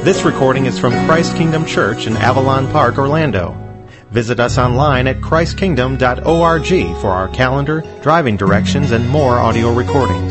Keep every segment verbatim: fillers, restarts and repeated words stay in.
This recording is from Christ Kingdom Church in Avalon Park, Orlando. Visit us online at christ kingdom dot org for our calendar, driving directions, and more audio recordings.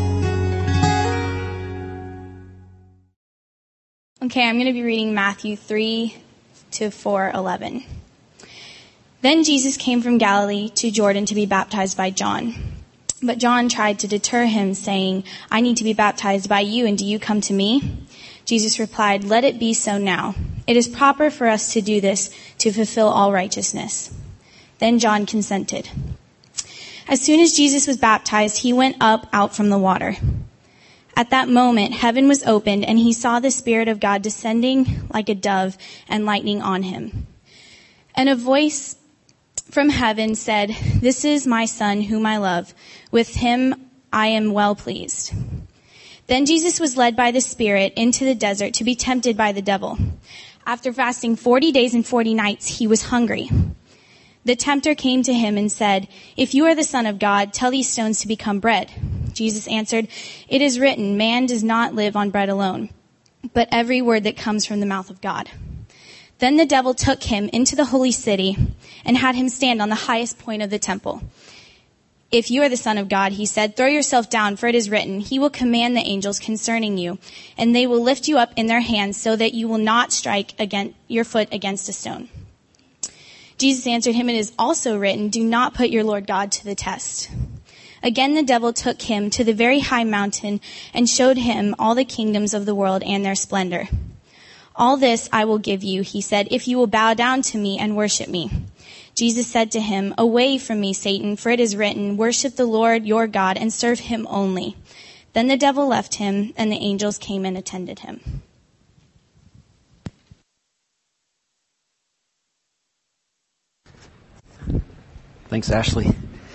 Okay, I'm going to be reading Matthew three to four eleven. Then Jesus came from Galilee to Jordan to be baptized by John. But John tried to deter him, saying, I need to be baptized by you, and do you come to me? Jesus replied, let it be so now. It is proper for us to do this to fulfill all righteousness. Then John consented. As soon as Jesus was baptized, he went up out from the water. At that moment, heaven was opened, and he saw the Spirit of God descending like a dove and lighting on him. And a voice from heaven said, this is my Son whom I love. With him I am well pleased. Then Jesus was led by the Spirit into the desert to be tempted by the devil. After fasting forty days and forty nights, he was hungry. The tempter came to him and said, if you are the Son of God, tell these stones to become bread. Jesus answered, it is written, man does not live on bread alone, but every word that comes from the mouth of God. Then the devil took him into the holy city and had him stand on the highest point of the temple. If you are the Son of God, he said, throw yourself down, for it is written, he will command the angels concerning you, and they will lift you up in their hands so that you will not strike against your foot against a stone. Jesus answered him, it is also written, do not put your Lord God to the test. Again, the devil took him to the very high mountain and showed him all the kingdoms of the world and their splendor. All this I will give you, he said, if you will bow down to me and worship me. Jesus said to him, away from me, Satan, for it is written, worship the Lord your God and serve him only. Then the devil left him, and the angels came and attended him. Thanks, Ashley.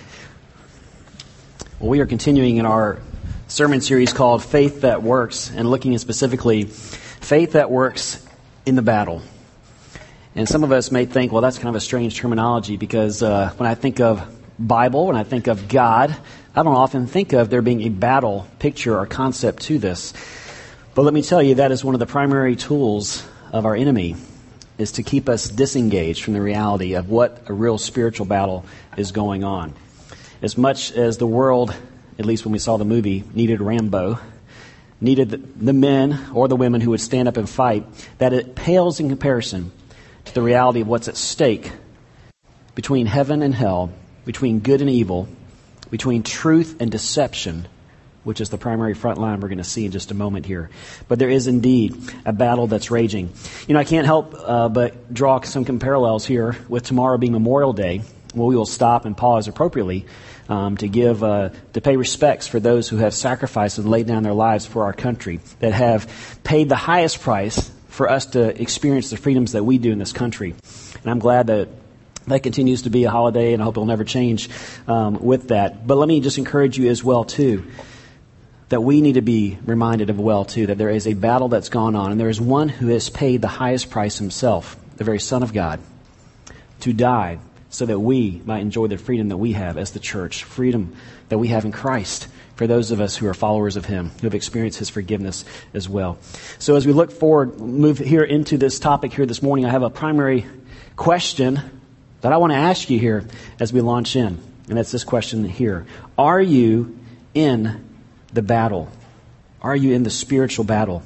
Well, we are continuing in our sermon series called Faith That Works, and looking at specifically faith that works in the battle. And some of us may think, well, that's kind of a strange terminology because uh, when I think of Bible, when I think of God, I don't often think of there being a battle picture or concept to this. But let me tell you, that is one of the primary tools of our enemy, is to keep us disengaged from the reality of what a real spiritual battle is going on. As much as the world, at least when we saw the movie, needed Rambo, needed the, the men or the women who would stand up and fight, that it pales in comparison to the reality of what's at stake between heaven and hell, between good and evil, between truth and deception, which is the primary front line we're going to see in just a moment here. But there is indeed a battle that's raging. You know, I can't help uh, but draw some parallels here with tomorrow being Memorial Day, where we will stop and pause appropriately um, to give, uh, to pay respects for those who have sacrificed and laid down their lives for our country, that have paid the highest price for us to experience the freedoms that we do in this country. And I'm glad that that continues to be a holiday, and I hope it'll never change um, with that. But let me just encourage you as well, too, that we need to be reminded of well, too, that there is a battle that's gone on, and there is one who has paid the highest price himself, the very Son of God, to die so that we might enjoy the freedom that we have as the church, freedom that we have in Christ, for those of us who are followers of Him, who have experienced His forgiveness as well. So as we look forward, move here into this topic here this morning, I have a primary question that I want to ask you here as we launch in. And that's this question here. Are you in the battle? Are you in the spiritual battle?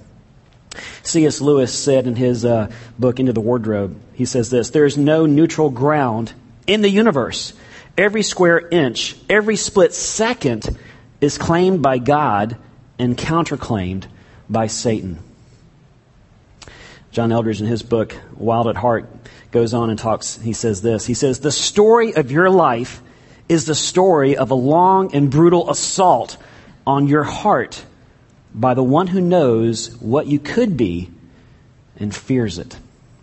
C S Lewis said in his uh, book, Into the Wardrobe, he says this, there is no neutral ground in the universe. Every square inch, every split second is claimed by God and counterclaimed by Satan. John Eldridge in his book, Wild at Heart, goes on and talks, he says this, he says, the story of your life is the story of a long and brutal assault on your heart by the one who knows what you could be and fears it.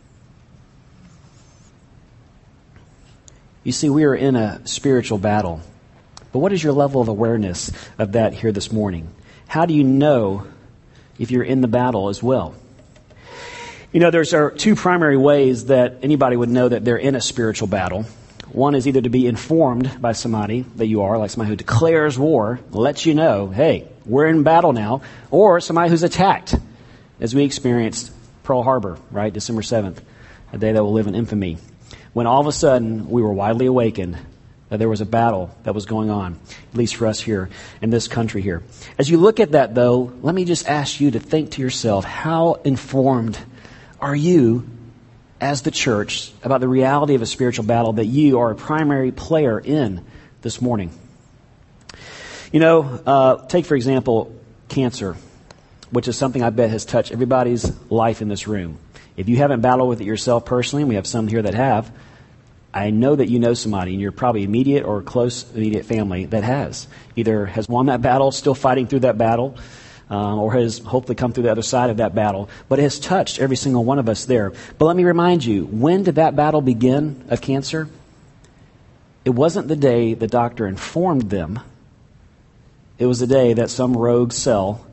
You see, we are in a spiritual battle. But what is your level of awareness of that here this morning? How do you know if you're in the battle as well? You know, there's are two primary ways that anybody would know that they're in a spiritual battle. One is either to be informed by somebody that you are, like somebody who declares war, lets you know, hey, we're in battle now, or somebody who's attacked, as we experienced Pearl Harbor, right? December seventh, a day that will live in infamy. When all of a sudden we were widely awakened that there was a battle that was going on, at least for us here in this country here. As you look at that, though, let me just ask you to think to yourself, how informed are you as the church about the reality of a spiritual battle that you are a primary player in this morning? You know, uh, take, for example, cancer, which is something I bet has touched everybody's life in this room. If you haven't battled with it yourself personally, and we have some here that have, I know that you know somebody in your probably immediate or close immediate family that has. Either has won that battle, still fighting through that battle, um, or has hopefully come through the other side of that battle. But it has touched every single one of us there. But let me remind you, when did that battle begin of cancer? It wasn't the day the doctor informed them. It was the day that some rogue cell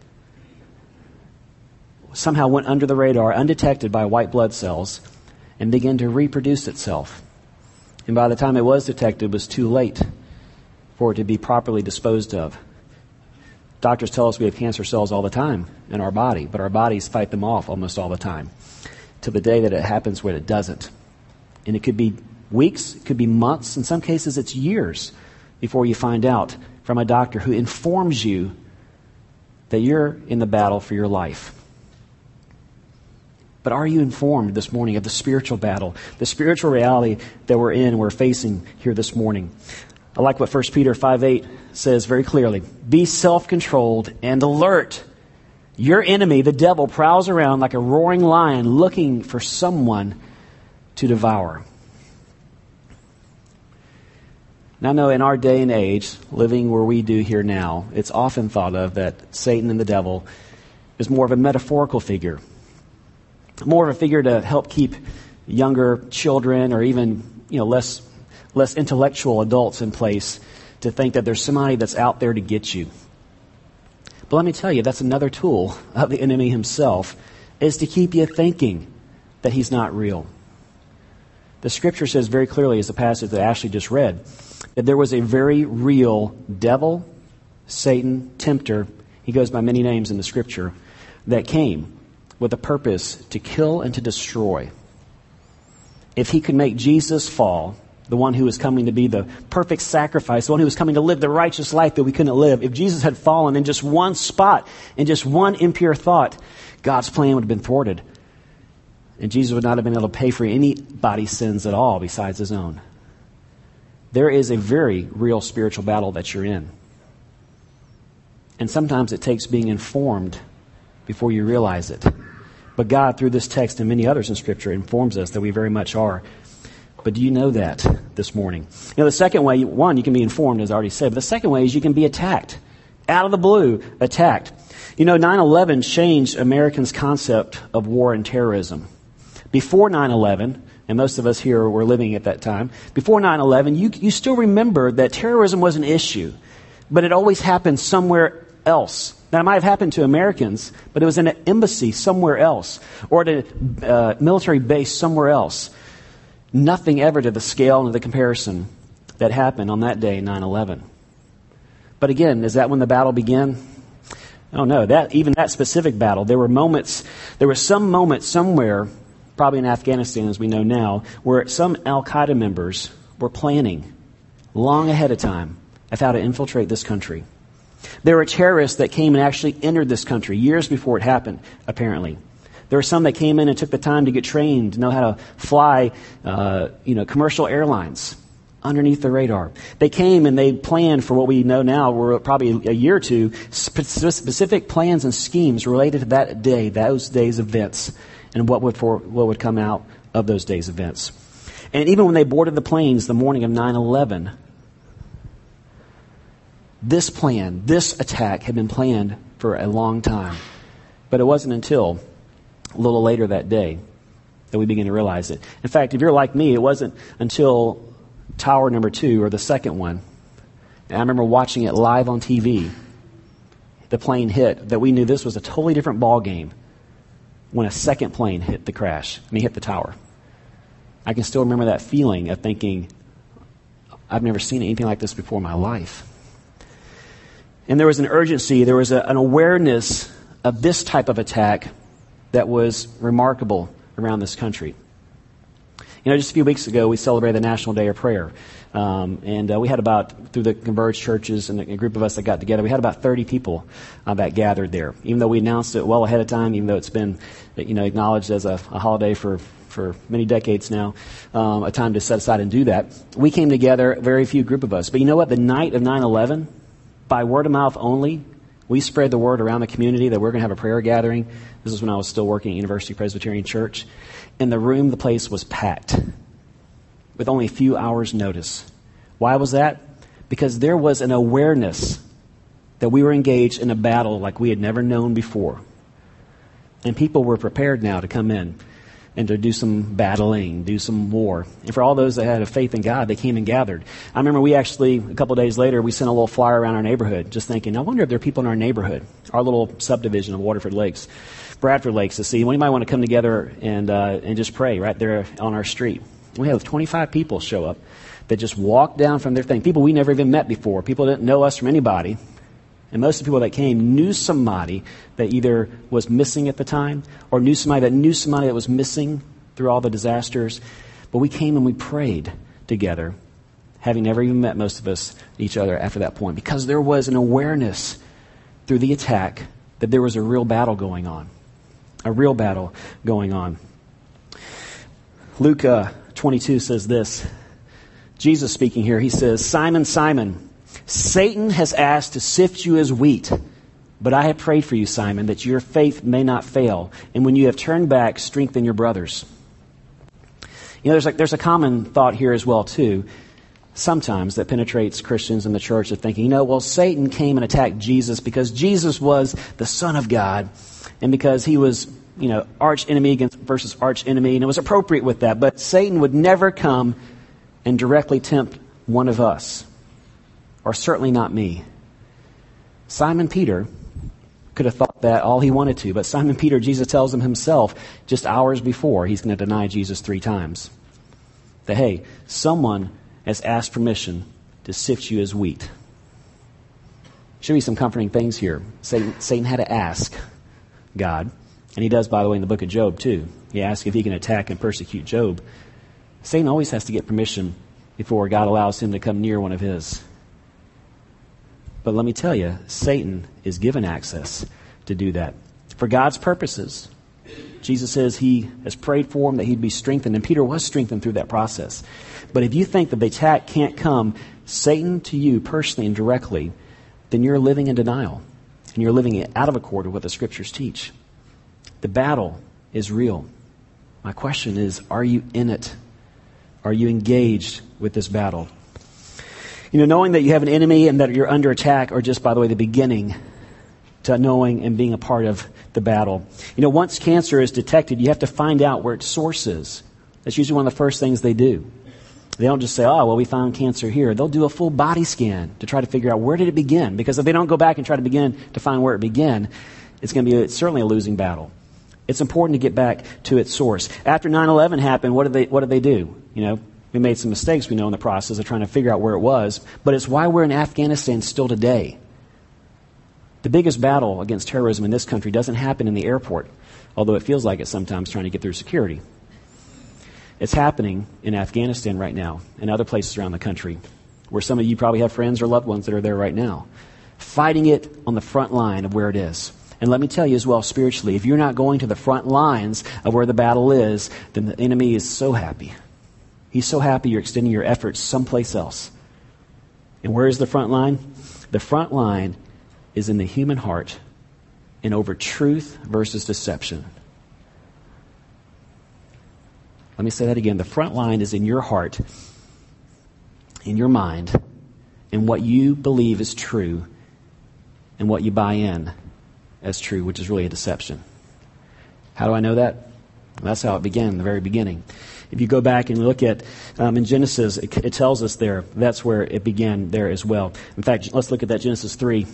somehow went under the radar, undetected by white blood cells, and began to reproduce itself. And by the time it was detected, it was too late for it to be properly disposed of. Doctors tell us we have cancer cells all the time in our body, but our bodies fight them off almost all the time, to the day that it happens when it doesn't. And it could be weeks, it could be months, in some cases it's years before you find out from a doctor who informs you that you're in the battle for your life. But are you informed this morning of the spiritual battle, the spiritual reality that we're in, we're facing here this morning? I like what First Peter five eight says very clearly. Be self-controlled and alert. Your enemy, the devil, prowls around like a roaring lion looking for someone to devour. Now, I know in our day and age, living where we do here now, it's often thought of that Satan and the devil is more of a metaphorical figure. More of a figure to help keep younger children or even, you know, less less intellectual adults in place to think that there's somebody that's out there to get you. But let me tell you, that's another tool of the enemy himself, is to keep you thinking that he's not real. The scripture says very clearly, as the passage that Ashley just read, that there was a very real devil, Satan, tempter, he goes by many names in the scripture, that came with a purpose to kill and to destroy. If he could make Jesus fall, the one who was coming to be the perfect sacrifice, the one who was coming to live the righteous life that we couldn't live, if Jesus had fallen in just one spot, in just one impure thought, God's plan would have been thwarted. And Jesus would not have been able to pay for anybody's sins at all besides his own. There is a very real spiritual battle that you're in. And sometimes it takes being informed before you realize it. But God, through this text and many others in Scripture, informs us that we very much are. But do you know that this morning? You know, the second way, one, you can be informed, as I already said, but the second way is you can be attacked. Out of the blue, attacked. You know, nine eleven changed Americans' concept of war and terrorism. Before nine eleven, and most of us here were living at that time, before nine eleven, you, you still remember that terrorism was an issue, but it always happened somewhere else. Now, it might have happened to Americans, but it was in an embassy somewhere else, or at a uh, military base somewhere else. Nothing ever to the scale and to the comparison that happened on that day, nine eleven. But again, is that when the battle began? Oh no, that even that specific battle, there were moments, there were some moments somewhere, probably in Afghanistan as we know now, where some Al-Qaeda members were planning long ahead of time of how to infiltrate this country. There were terrorists that came and actually entered this country years before it happened, apparently. There were some that came in and took the time to get trained, to know how to fly, uh, you know, commercial airlines underneath the radar. They came and they planned for what we know now were probably a year or two, specific plans and schemes related to that day, those days' events, and what would for what would come out of those days' events. And even when they boarded the planes the morning of nine eleven, this plan, this attack had been planned for a long time. But it wasn't until a little later that day that we began to realize it. In fact, if you're like me, it wasn't until Tower number two, or the second one, and I remember watching it live on T V, the plane hit, that we knew this was a totally different ball game when a second plane hit the crash, I mean, hit the tower. I can still remember that feeling of thinking, I've never seen anything like this before in my life. And there was an urgency, there was a, an awareness of this type of attack that was remarkable around this country. You know, just a few weeks ago, we celebrated the National Day of Prayer. Um, and uh, we had about, through the Converge churches and a group of us that got together, we had about thirty people uh, that gathered there. Even though we announced it well ahead of time, even though it's been, you know, acknowledged as a, a holiday for, for many decades now, um, a time to set aside and do that. We came together, a very few group of us. But you know what? The night of nine eleven, by word of mouth only, we spread the word around the community that we're going to have a prayer gathering. This is when I was still working at University Presbyterian Church. In the room, the place was packed with only a few hours' notice. Why was that? Because there was an awareness that we were engaged in a battle like we had never known before. And people were prepared now to come in and to do some battling, do some war. And for all those that had a faith in God, they came and gathered. I remember we actually, a couple of days later, we sent a little flyer around our neighborhood, just thinking, I wonder if there are people in our neighborhood, our little subdivision of Waterford Lakes, Bradford Lakes, to see. We might want to come together and uh, and just pray right there on our street. We had twenty-five people show up that just walked down from their thing. People we never even met before. People didn't know us from anybody. And most of the people that came knew somebody that either was missing at the time or knew somebody that knew somebody that was missing through all the disasters. But we came and we prayed together, having never even met most of us each other after that point, because there was an awareness through the attack that there was a real battle going on. A real battle going on. Luke uh, twenty-two says this. Jesus speaking here, he says, Simon, Simon, Satan has asked to sift you as wheat, but I have prayed for you, Simon, that your faith may not fail. And when you have turned back, strengthen your brothers. You know, there's like there's a common thought here as well, too, sometimes that penetrates Christians in the church of thinking, you know, well, Satan came and attacked Jesus because Jesus was the Son of God and because he was, you know, arch enemy against versus arch enemy, and it was appropriate with that. But Satan would never come and directly tempt one of us, or certainly not me. Simon Peter could have thought that all he wanted to, but Simon Peter, Jesus tells him himself just hours before he's going to deny Jesus three times. That, hey, someone has asked permission to sift you as wheat. Should be some comforting things here. Satan, Satan had to ask God, and he does, by the way, in the book of Job, too. He asks if he can attack and persecute Job. Satan always has to get permission before God allows him to come near one of his. But let me tell you, Satan is given access to do that. For God's purposes, Jesus says he has prayed for him that he'd be strengthened, and Peter was strengthened through that process. But if you think that the attack can't come, Satan to you personally and directly, then you're living in denial. And you're living out of accord with what the Scriptures teach. The battle is real. My question is, are you in it? Are you engaged with this battle? You know, knowing that you have an enemy and that you're under attack are just, by the way, the beginning to knowing and being a part of the battle. You know, once cancer is detected, you have to find out where its source is. That's usually one of the first things they do. They don't just say, oh, well, we found cancer here. They'll do a full body scan to try to figure out where did it begin. Because if they don't go back and try to begin to find where it began, it's going to be a, it's certainly a losing battle. It's important to get back to its source. After nine eleven happened, what did they what did they do? You know, we made some mistakes, we know, in the process of trying to figure out where it was. But it's why we're in Afghanistan still today. The biggest battle against terrorism in this country doesn't happen in the airport, although it feels like it sometimes trying to get through security. It's happening in Afghanistan right now and other places around the country where some of you probably have friends or loved ones that are there right now, fighting it on the front line of where it is. And let me tell you as well, spiritually, if you're not going to the front lines of where the battle is, then the enemy is so happy. He's so happy you're extending your efforts someplace else. And where is the front line? The front line is in the human heart and over truth versus deception. Let me say that again. The front line is in your heart, in your mind, in what you believe is true and what you buy in as true, which is really a deception. How do I know that? Well, that's how it began in the very beginning. If you go back and look at um, in Genesis, it, it tells us there, that's where it began there as well. In fact, let's look at that Genesis three.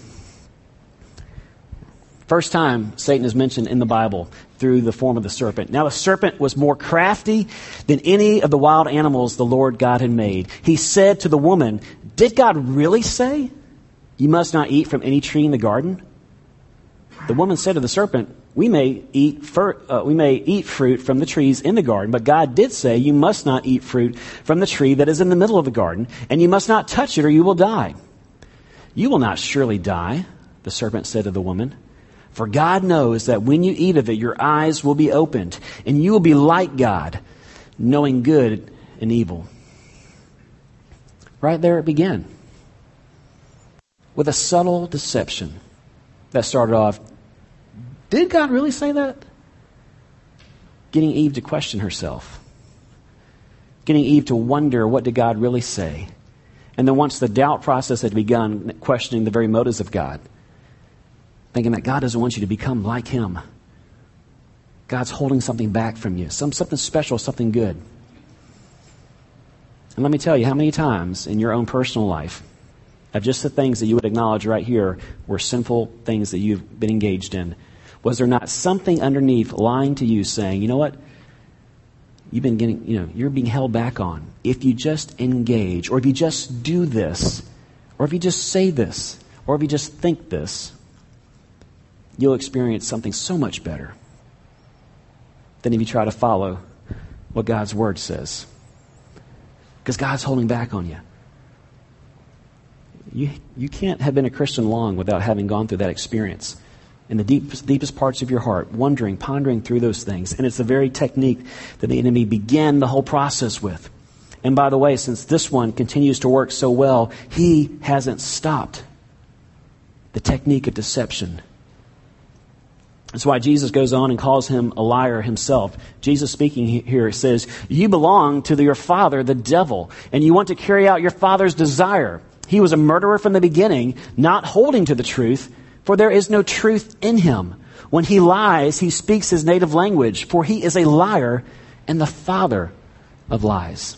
First time Satan is mentioned in the Bible through the form of the serpent. Now the serpent was more crafty than any of the wild animals the Lord God had made. He said to the woman, "Did God really say, you must not eat from any tree in the garden?" The woman said to the serpent, we may eat fir- uh, we may eat fruit from the trees in the garden, but God did say, you must not eat fruit from the tree that is in the middle of the garden, and you must not touch it or you will die. You will not surely die, the serpent said to the woman, for God knows that when you eat of it, your eyes will be opened, and you will be like God, knowing good and evil. Right there it began, with a subtle deception that started off, did God really say that? Getting Eve to question herself. Getting Eve to wonder, what did God really say? And then once the doubt process had begun, questioning the very motives of God. Thinking that God doesn't want you to become like Him. God's holding something back from you. Some, something special, something good. And let me tell you, how many times in your own personal life, of just the things that you would acknowledge right here were sinful things that you've been engaged in, was there not something underneath lying to you saying, you know what? You've been getting, you know, you're being held back on. If you just engage, or if you just do this, or if you just say this, or if you just think this, you'll experience something so much better than if you try to follow what God's Word says. Because God's holding back on you. You, you can't have been a Christian long without having gone through that experience. In the deepest, deepest parts of your heart, wondering, pondering through those things. And it's the very technique that the enemy began the whole process with. And by the way, since this one continues to work so well, he hasn't stopped the technique of deception. That's why Jesus goes on and calls him a liar himself. Jesus speaking here says, you belong to your father, the devil, and you want to carry out your father's desire. He was a murderer from the beginning, not holding to the truth, for there is no truth in him. When he lies, he speaks his native language, for he is a liar and the father of lies.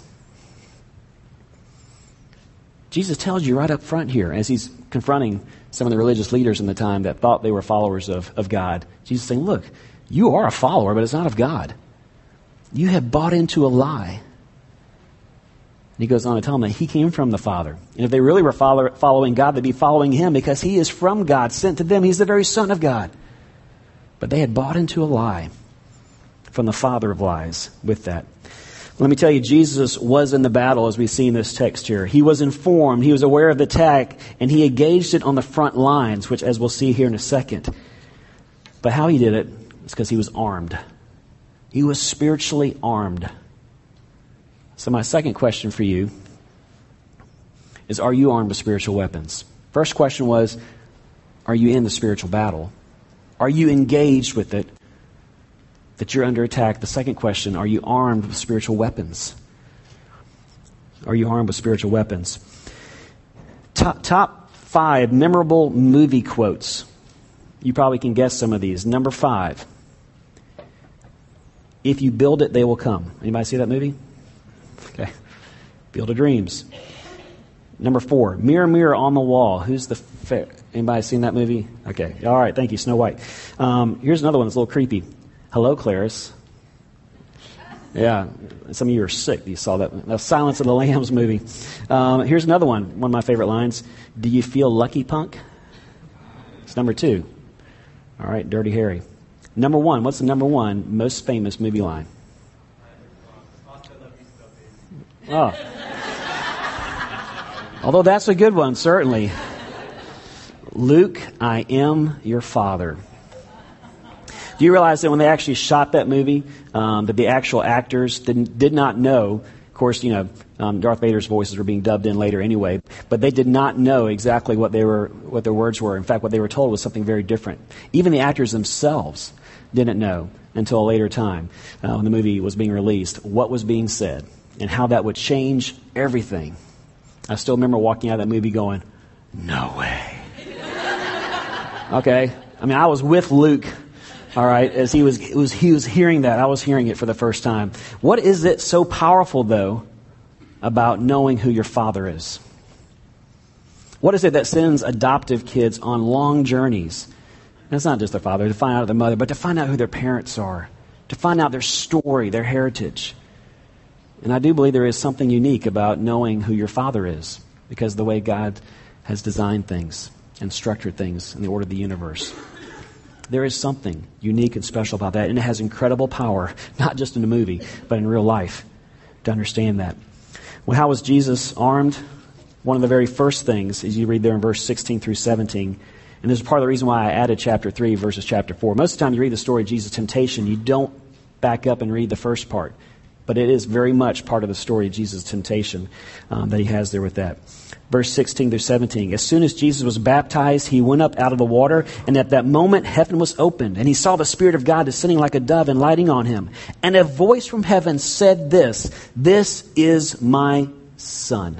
Jesus tells you right up front here, as he's confronting some of the religious leaders in the time that thought they were followers of, of God. Jesus is saying, look, you are a follower, but it's not of God. You have bought into a lie. And he goes on to tell them that he came from the Father. And if they really were follow, following God, they'd be following him because he is from God, sent to them. He's the very Son of God. But they had bought into a lie from the father of lies with that. Let me tell you, Jesus was in the battle, as we see in this text here. He was informed, he was aware of the attack, and he engaged it on the front lines, which, as we'll see here in a second. But how he did it is because he was armed. He was spiritually armed. So my second question for you is, are you armed with spiritual weapons? First question was, are you in the spiritual battle? Are you engaged with it, that you're under attack? The second question, are you armed with spiritual weapons? Are you armed with spiritual weapons? Top, top five memorable movie quotes. You probably can guess some of these. Number five, if you build it, they will come. Anybody see that movie? Okay. Field of Dreams. Number four, Mirror, Mirror on the Wall. Who's the fa- Anybody seen that movie? Okay. All right. Thank you, Snow White. Um, here's another one that's a little creepy. Hello, Clarice. Yeah. Some of you are sick. You saw that. The Silence of the Lambs movie. Um, here's another one. One of my favorite lines. Do you feel lucky, punk? It's number two. All right. Dirty Harry. Number one. What's the number one most famous movie line? Oh. Although that's a good one, certainly. Luke, I am your father. Do you realize that when they actually shot that movie, um, that the actual actors didn't, did not know, of course, you know, um, Darth Vader's voices were being dubbed in later anyway, but they did not know exactly what they were, what their words were. In fact, what they were told was something very different. Even the actors themselves didn't know until a later time, uh, when the movie was being released, what was being said and how that would change everything. I still remember walking out of that movie going, no way. Okay? I mean, I was with Luke, all right, as he was, it was he was hearing that. I was hearing it for the first time. What is it so powerful, though, about knowing who your father is? What is it that sends adoptive kids on long journeys? And it's not just their father, to find out their mother, but to find out who their parents are, to find out their story, their heritage. And I do believe there is something unique about knowing who your father is, because of the way God has designed things and structured things in the order of the universe. There is something unique and special about that, and it has incredible power, not just in a movie, but in real life, to understand that. Well, how was Jesus armed? One of the very first things is you read there in verse sixteen through seventeen, and this is part of the reason why I added chapter three versus chapter four. Most of the time you read the story of Jesus' temptation, you don't back up and read the first part, but it is very much part of the story of Jesus' temptation um, that he has there with that. Verse sixteen through seventeen. As soon as Jesus was baptized, he went up out of the water, and at that moment heaven was opened, and he saw the Spirit of God descending like a dove and lighting on him. And a voice from heaven said this, "This is my Son."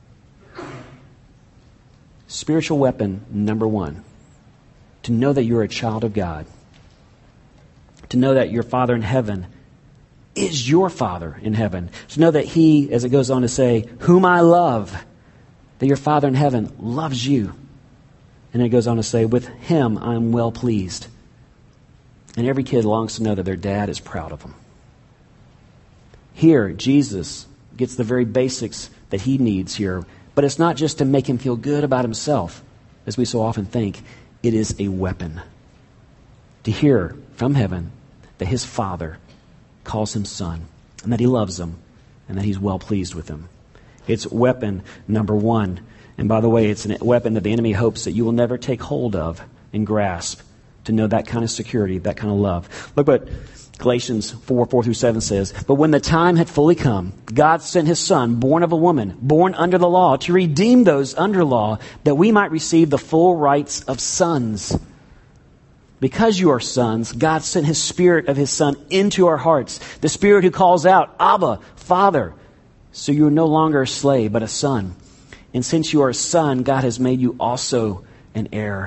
Spiritual weapon number one. To know that you're a child of God. To know that your Father in heaven is your Father in heaven. To know that He, as it goes on to say, whom I love, that your Father in heaven loves you. And it goes on to say, with Him I'm well pleased. And every kid longs to know that their dad is proud of them. Here, Jesus gets the very basics that he needs here. But it's not just to make him feel good about himself, as we so often think. It is a weapon. To hear from heaven that his Father calls him Son, and that he loves him, and that he's well pleased with him. It's weapon number one. And by the way, it's a weapon that the enemy hopes that you will never take hold of and grasp, to know that kind of security, that kind of love. Look what Galatians four, four through seven says. But when the time had fully come, God sent his Son, born of a woman, born under the law, to redeem those under law, that we might receive the full rights of sons. Because you are sons, God sent his Spirit of his Son into our hearts. The Spirit who calls out, Abba, Father. So you are no longer a slave, but a son. And since you are a son, God has made you also an heir.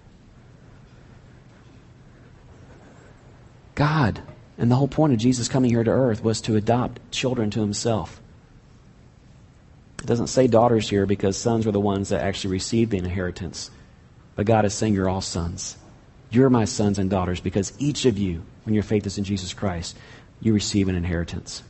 God, and the whole point of Jesus coming here to earth was to adopt children to himself. It doesn't say daughters here because sons were the ones that actually received the inheritance. But God is saying you're all sons. You're my sons and daughters because each of you, when your faith is in Jesus Christ, you receive an inheritance.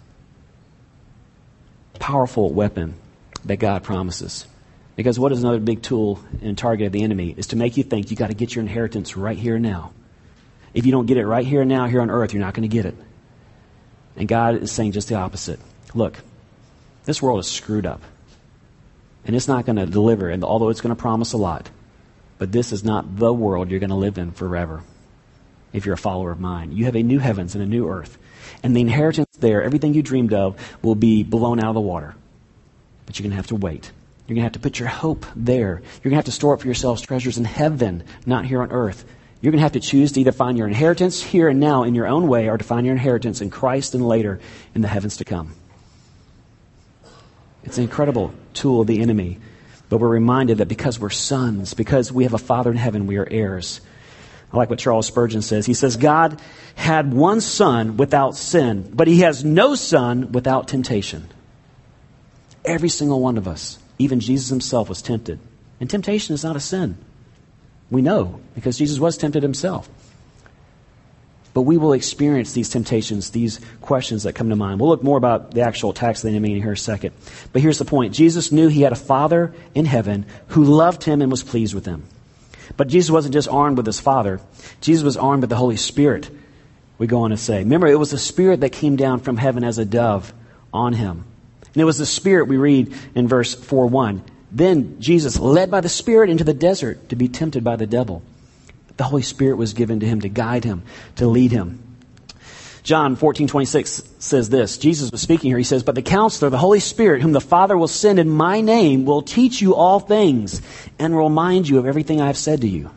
Powerful weapon that God promises. Because what is another big tool and target of the enemy is to make you think you got to get your inheritance right here and now. If you don't get it right here and now, here on earth, you're not going to get it. And God is saying just the opposite. Look, this world is screwed up. And it's not going to deliver, and although it's going to promise a lot. But this is not the world you're going to live in forever if you're a follower of mine. You have a new heavens and a new earth. And the inheritance there, everything you dreamed of, will be blown out of the water. But you're going to have to wait. You're going to have to put your hope there. You're going to have to store up for yourselves treasures in heaven, not here on earth. You're going to have to choose to either find your inheritance here and now in your own way, or to find your inheritance in Christ and later in the heavens to come. It's an incredible tool of the enemy. But we're reminded that because we're sons, because we have a Father in heaven, we are heirs. I like what Charles Spurgeon says. He says, God had one son without sin, but he has no son without temptation. Every single one of us, even Jesus himself, was tempted. And temptation is not a sin. We know, because Jesus was tempted himself. But we will experience these temptations, these questions that come to mind. We'll look more about the actual attacks of the enemy in here in a second. But here's the point. Jesus knew he had a Father in heaven who loved him and was pleased with him. But Jesus wasn't just armed with his Father. Jesus was armed with the Holy Spirit, we go on to say. Remember, it was the Spirit that came down from heaven as a dove on him. And it was the Spirit, we read in verse four one. Then Jesus, led by the Spirit into the desert to be tempted by the devil. The Holy Spirit was given to him to guide him, to lead him. John fourteen twenty-six says this. Jesus was speaking here. He says, but the Counselor, the Holy Spirit, whom the Father will send in my name, will teach you all things and remind you of everything I have said to you.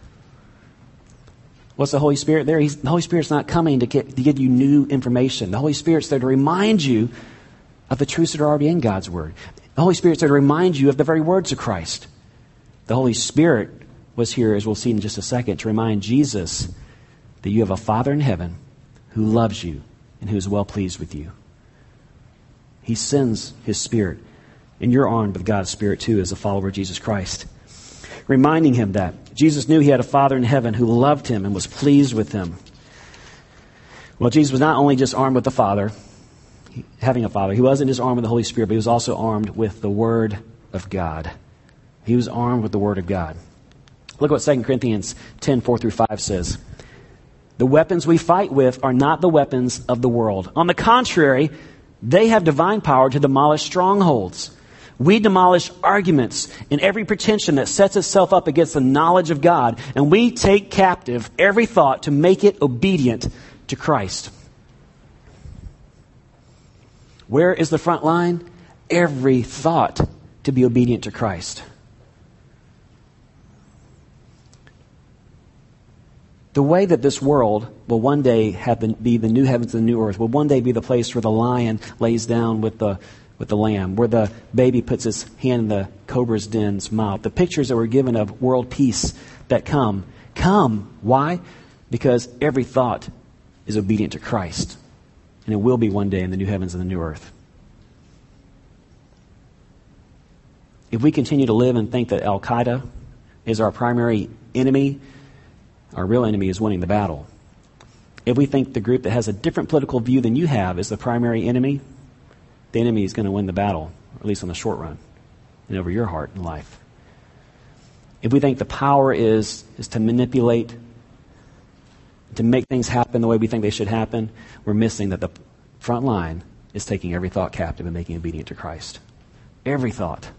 What's the Holy Spirit there? He's, the Holy Spirit's not coming to, get, to give you new information. The Holy Spirit's there to remind you of the truths that are already in God's Word. The Holy Spirit's there to remind you of the very words of Christ. The Holy Spirit was here, as we'll see in just a second, to remind Jesus that you have a Father in heaven who loves you and who is well pleased with you. He sends his Spirit, and you're armed with God's Spirit too as a follower of Jesus Christ. Reminding him that Jesus knew he had a Father in heaven who loved him and was pleased with him. Well, Jesus was not only just armed with the Father, having a Father. He wasn't just armed with the Holy Spirit, but he was also armed with the Word of God. He was armed with the Word of God. Look what Second Corinthians ten, four through five says. The weapons we fight with are not the weapons of the world. On the contrary, they have divine power to demolish strongholds. We demolish arguments and every pretension that sets itself up against the knowledge of God, and we take captive every thought to make it obedient to Christ. Where is the front line? Every thought to be obedient to Christ. The way that this world will one day have the, be the new heavens and the new earth, will one day be the place where the lion lays down with the with the lamb, where the baby puts his hand in the cobra's den's mouth. The pictures that were given of world peace that come, come. Why? Because every thought is obedient to Christ. And it will be one day in the new heavens and the new earth. If we continue to live and think that Al-Qaeda is our primary enemy, our real enemy is winning the battle. If we think the group that has a different political view than you have is the primary enemy, the enemy is going to win the battle, at least on the short run, and over your heart and life. If we think the power is, is to manipulate, to make things happen the way we think they should happen, we're missing that the front line is taking every thought captive and making it obedient to Christ. Every thought.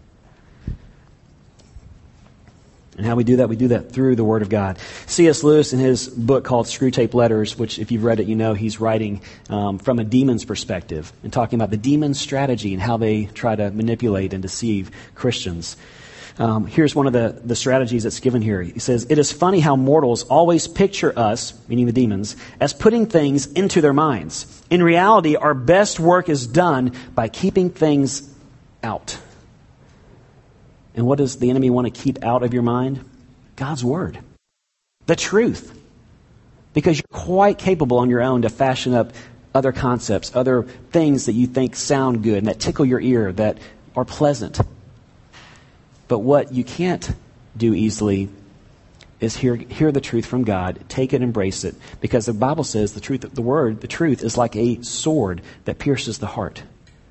And how we do that? We do that through the Word of God. C S Lewis, in his book called Screwtape Letters, which if you've read it, you know he's writing um, from a demon's perspective and talking about the demon's strategy and how they try to manipulate and deceive Christians. Um, here's one of the, the strategies that's given here. He says, "It is funny how mortals always picture us," meaning the demons, "as putting things into their minds. In reality, our best work is done by keeping things out." And what does the enemy want to keep out of your mind? God's Word. The truth. Because you're quite capable on your own to fashion up other concepts, other things that you think sound good and that tickle your ear, that are pleasant. But what you can't do easily is hear, hear the truth from God, take it, embrace it. Because the Bible says the truth, the Word, the truth is like a sword that pierces the heart.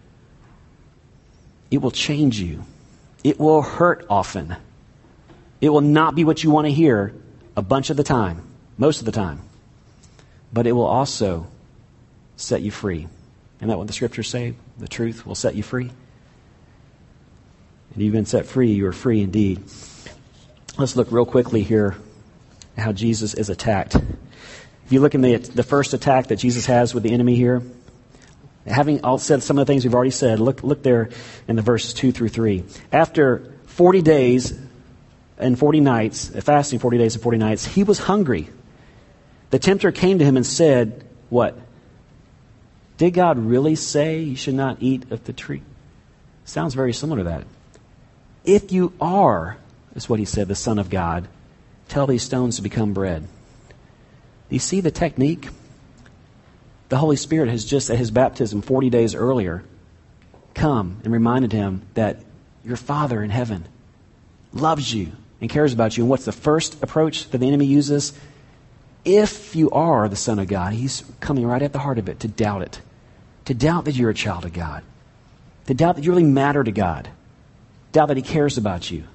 It will change you. It will hurt often. It will not be what you want to hear a bunch of the time, most of the time. But it will also set you free. Isn't that what the Scriptures say? The truth will set you free. And you've been set free. You are free indeed. Let's look real quickly here at how Jesus is attacked. If you look in the, the first attack that Jesus has with the enemy here, having all said some of the things we've already said, look look there in the verses two through three. After forty days and forty nights, fasting forty days and forty nights, he was hungry. The tempter came to him and said, what? Did God really say you should not eat of the tree? Sounds very similar to that. If you are, is what he said, the Son of God, tell these stones to become bread. Do you see the technique? The Holy Spirit has just, at his baptism forty days earlier, come and reminded him that your Father in heaven loves you and cares about you. And what's the first approach that the enemy uses? If you are the Son of God, he's coming right at the heart of it to doubt it. To doubt that you're a child of God. To doubt that you really matter to God. Doubt that he cares about you.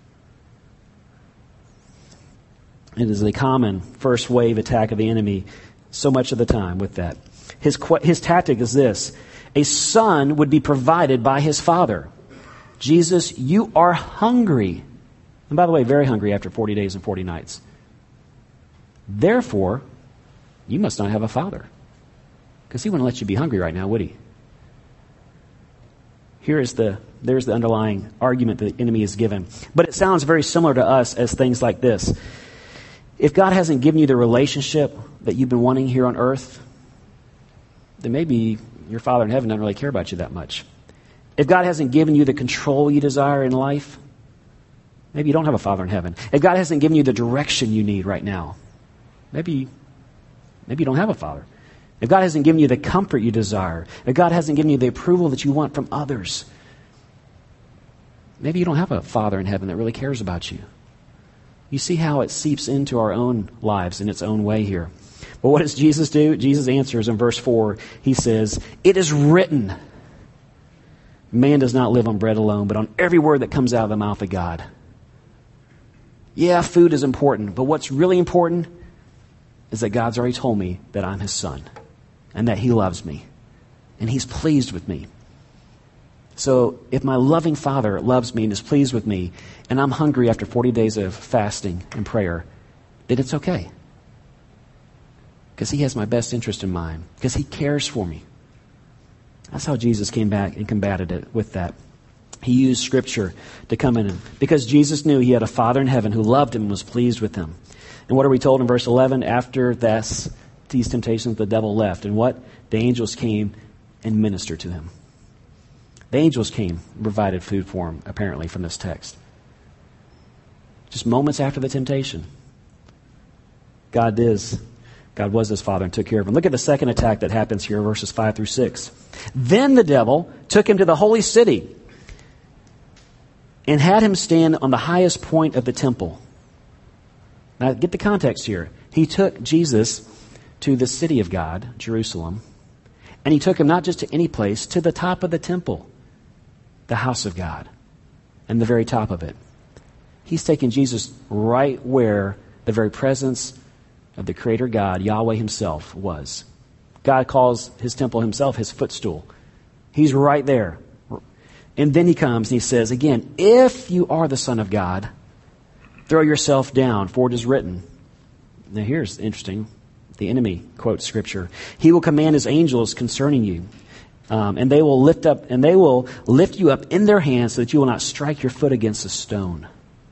It is a common first wave attack of the enemy so much of the time with that. His, his tactic is this. A son would be provided by his father. Jesus, you are hungry. And by the way, very hungry after forty days and forty nights. Therefore, you must not have a father. Because he wouldn't let you be hungry right now, would he? Here is the, there's the underlying argument that the enemy is given. But it sounds very similar to us as things like this. If God hasn't given you the relationship that you've been wanting here on earth, then maybe your Father in heaven doesn't really care about you that much. If God hasn't given you the control you desire in life, maybe you don't have a Father in heaven. If God hasn't given you the direction you need right now, maybe, maybe you don't have a Father. If God hasn't given you the comfort you desire, if God hasn't given you the approval that you want from others, maybe you don't have a Father in heaven that really cares about you. You see how it seeps into our own lives in its own way here. But what does Jesus do? Jesus answers in verse four. He says, "It is written, man does not live on bread alone, but on every word that comes out of the mouth of God." Yeah, food is important, but what's really important is that God's already told me that I'm his son and that he loves me and he's pleased with me. So if my loving Father loves me and is pleased with me and I'm hungry after forty days of fasting and prayer, then it's okay. Because he has my best interest in mind. Because he cares for me. That's how Jesus came back and combated it with that. He used Scripture to come in. Because Jesus knew he had a Father in heaven who loved him and was pleased with him. And what are we told in verse eleven? After this, these temptations, the devil left. And what? The angels came and ministered to him. The angels came and provided food for him, apparently, from this text. Just moments after the temptation. God is, God was his Father and took care of him. Look at the second attack that happens here, verses five through six. Then the devil took him to the holy city and had him stand on the highest point of the temple. Now, get the context here. He took Jesus to the city of God, Jerusalem, and he took him not just to any place, to the top of the temple, the house of God, and the very top of it. He's taken Jesus right where the very presence of the Creator God, Yahweh himself, was. God calls his temple himself his footstool. He's right there. And then he comes and he says, again, if you are the Son of God, throw yourself down, for it is written. Now here's interesting. The enemy quotes Scripture. He will command his angels concerning you, um, and they will lift up, and they will lift you up in their hands so that you will not strike your foot against a stone.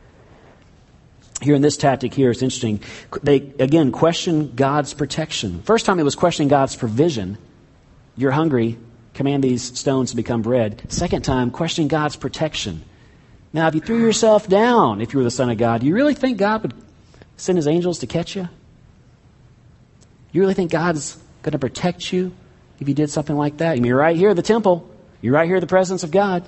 Here in this tactic here, it's interesting. They, again, question God's protection. First time it was questioning God's provision. You're hungry, command these stones to become bread. Second time, questioning God's protection. Now, if you threw yourself down, if you were the Son of God, do you really think God would send his angels to catch you? You really think God's going to protect you if you did something like that? I mean, you're right here at the temple. You're right here in the presence of God.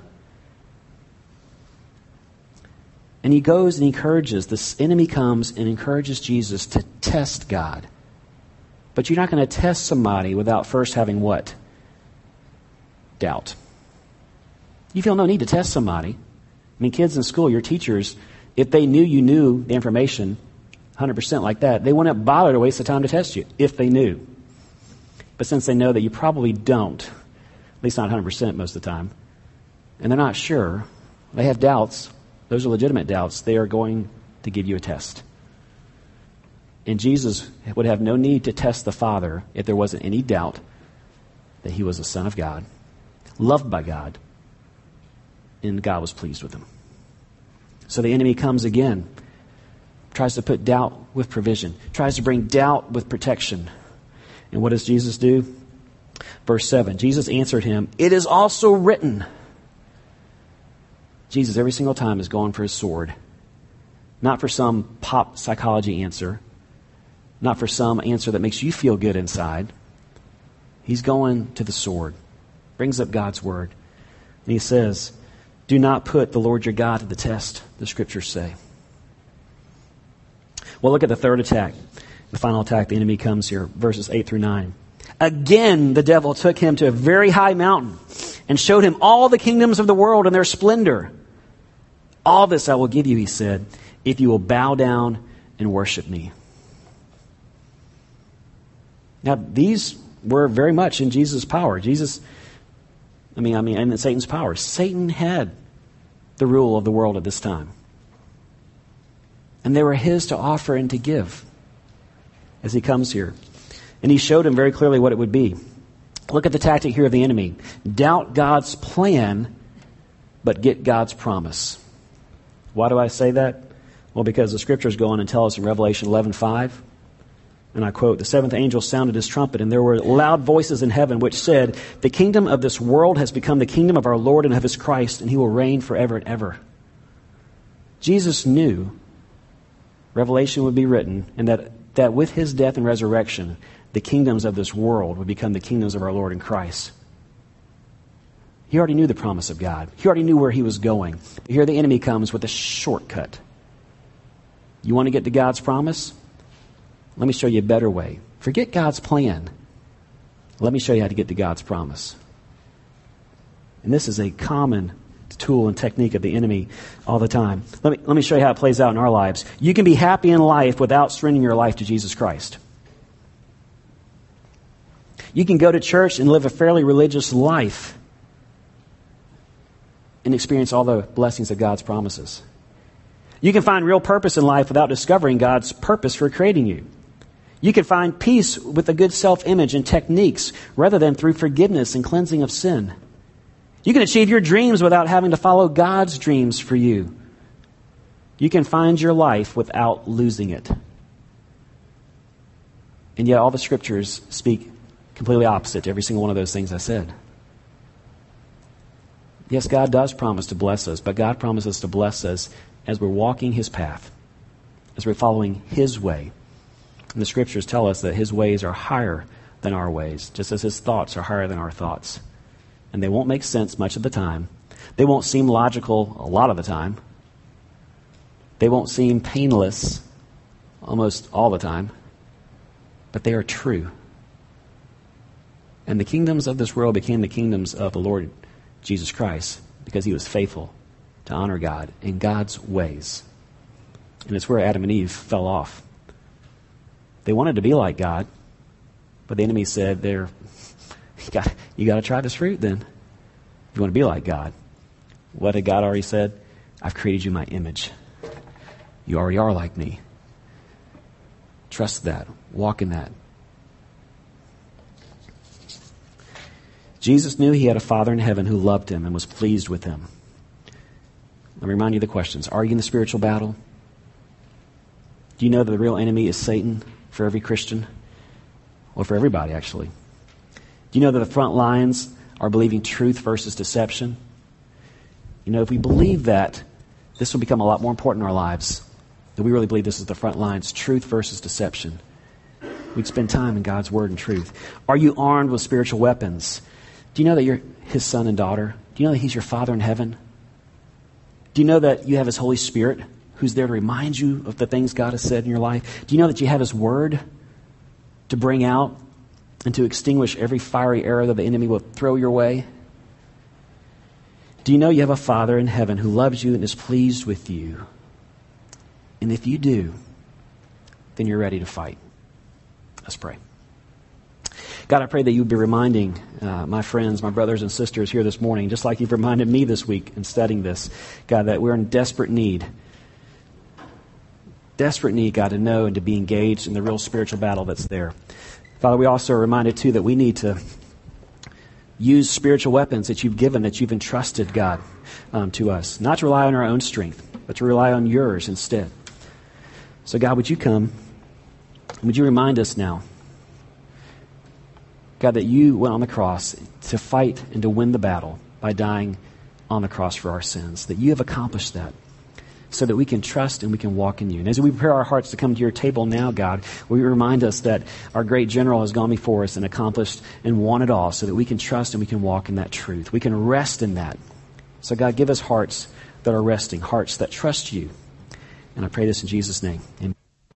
And he goes and encourages, this enemy comes and encourages Jesus to test God. But you're not going to test somebody without first having what? Doubt. You feel no need to test somebody. I mean, kids in school, your teachers, if they knew you knew the information one hundred percent like that, they wouldn't bother to waste the time to test you if they knew. But since they know that you probably don't, at least not one hundred percent most of the time, and they're not sure, they have doubts, those are legitimate doubts, they are going to give you a test. And Jesus would have no need to test the Father if there wasn't any doubt that he was the Son of God, loved by God, and God was pleased with him. So the enemy comes again, tries to put doubt with provision, tries to bring doubt with protection. And what does Jesus do? Verse seven, Jesus answered him, "It is also written." Jesus every single time is going for his sword. Not for some pop psychology answer. Not for some answer that makes you feel good inside. He's going to the sword. Brings up God's word. And he says, "Do not put the Lord your God to the test," the Scriptures say. Well, look at the third attack. The final attack, the enemy comes here, verses eight through nine. Again, the devil took him to a very high mountain and showed him all the kingdoms of the world and their splendor. "All this I will give you," he said, "if you will bow down and worship me." Now, these were very much in Jesus' power. Jesus, I mean, I mean, and in Satan's power. Satan had the rule of the world at this time. And they were his to offer and to give as he comes here. And he showed him very clearly what it would be. Look at the tactic here of the enemy. Doubt God's plan, but get God's promise. Why do I say that? Well, because the Scriptures go on and tell us in Revelation eleven five, and I quote, "The seventh angel sounded his trumpet, and there were loud voices in heaven which said, 'The kingdom of this world has become the kingdom of our Lord and of his Christ, and he will reign forever and ever.'" Jesus knew Revelation would be written, and that, that with his death and resurrection, the kingdoms of this world would become the kingdoms of our Lord in Christ. He already knew the promise of God. He already knew where he was going. But here the enemy comes with a shortcut. You want to get to God's promise? Let me show you a better way. Forget God's plan. Let me show you how to get to God's promise. And this is a common tool and technique of the enemy all the time. Let me, let me show you how it plays out in our lives. You can be happy in life without surrendering your life to Jesus Christ. You can go to church and live a fairly religious life and experience all the blessings of God's promises. You can find real purpose in life without discovering God's purpose for creating you. You can find peace with a good self-image and techniques rather than through forgiveness and cleansing of sin. You can achieve your dreams without having to follow God's dreams for you. You can find your life without losing it. And yet all the scriptures speak completely opposite to every single one of those things I said. Yes, God does promise to bless us, but God promises to bless us as we're walking His path, as we're following His way. And the scriptures tell us that His ways are higher than our ways, just as His thoughts are higher than our thoughts. And they won't make sense much of the time. They won't seem logical a lot of the time. They won't seem painless almost all the time. But they are true. And the kingdoms of this world became the kingdoms of the Lord Jesus Christ because He was faithful to honor God in God's ways. And it's where Adam and Eve fell off. They wanted to be like God, but the enemy said, "There, you got, you got to try this fruit then. If you want to be like God." What had God already said? "I've created you in my image. You already are like me." Trust that. Walk in that. Jesus knew He had a Father in heaven who loved Him and was pleased with Him. Let me remind you of the questions. Are you in the spiritual battle? Do you know that the real enemy is Satan for every Christian? Or for everybody, actually. Do you know that the front lines are believing truth versus deception? You know, if we believe that, this will become a lot more important in our lives. That we really believe this is the front lines, truth versus deception. We'd spend time in God's Word and truth. Are you armed with spiritual weapons? Do you know that you're His son and daughter? Do you know that He's your Father in heaven? Do you know that you have His Holy Spirit who's there to remind you of the things God has said in your life? Do you know that you have His Word to bring out and to extinguish every fiery arrow that the enemy will throw your way? Do you know you have a Father in heaven who loves you and is pleased with you? And if you do, then you're ready to fight. Let's pray. God, I pray that you would be reminding uh, my friends, my brothers and sisters here this morning, just like you've reminded me this week in studying this, God, that we're in desperate need. Desperate need, God, to know and to be engaged in the real spiritual battle that's there. Father, we also are reminded, too, that we need to use spiritual weapons that you've given, that you've entrusted, God, um, to us. Not to rely on our own strength, but to rely on yours instead. So, God, would you come? Would you remind us now, God, that you went on the cross to fight and to win the battle by dying on the cross for our sins, that you have accomplished that so that we can trust and we can walk in you. And as we prepare our hearts to come to your table now, God, will you remind us that our great general has gone before us and accomplished and won it all so that we can trust and we can walk in that truth. We can rest in that. So, God, give us hearts that are resting, hearts that trust you. And I pray this in Jesus' name. Amen.